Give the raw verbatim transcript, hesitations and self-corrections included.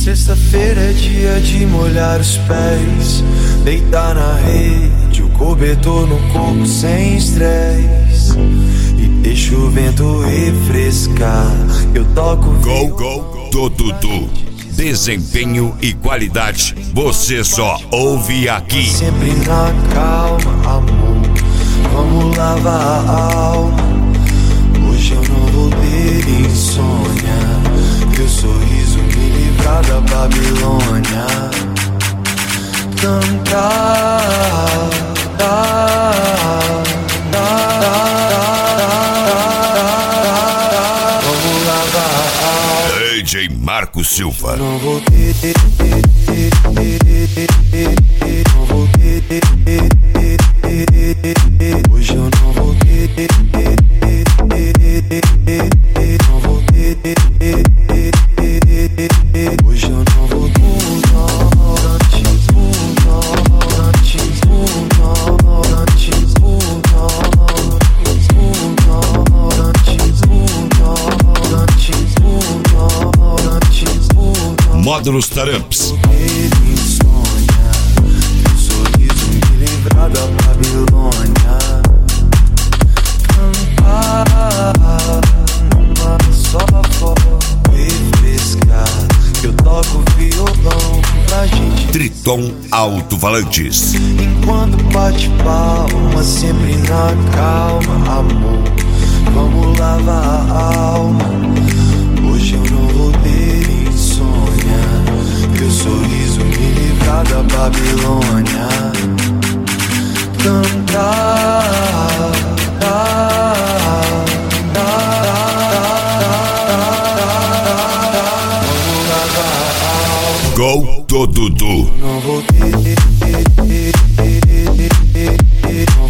Sexta-feira é dia de molhar os pés, deitar na rede, o cobertor no corpo sem estresse, e deixa o vento refrescar. Eu toco Go, go, go, do Dudu. Desempenho e qualidade, você só ouve aqui. Sempre na calma, amor, vamos lavar a alma. Hoje eu não vou ter insônia, teu sorriso me livrar da Babilônia. Cantar, dar, dar, dar, vamos lavar a alma. D J Marco Silva. Não vou ter, não vou ter, hoje eu não vou ter, não vou ter, hoje eu não vou ter. Módulos Taramps. Sorriso me livrar da Babilônia. Cantar numa só voz, refrescar. Eu toco violão pra gente. Triton Alto-Falantes. Enquanto bate palma, sempre na calma, amor, vamos lavar a alma. Hoje eu não vou ter insônia, teu sorriso me livrar da Babilônia. Cantar, dar, dar, vamos lavar a alma. Go do Dudu. Não vou ter, não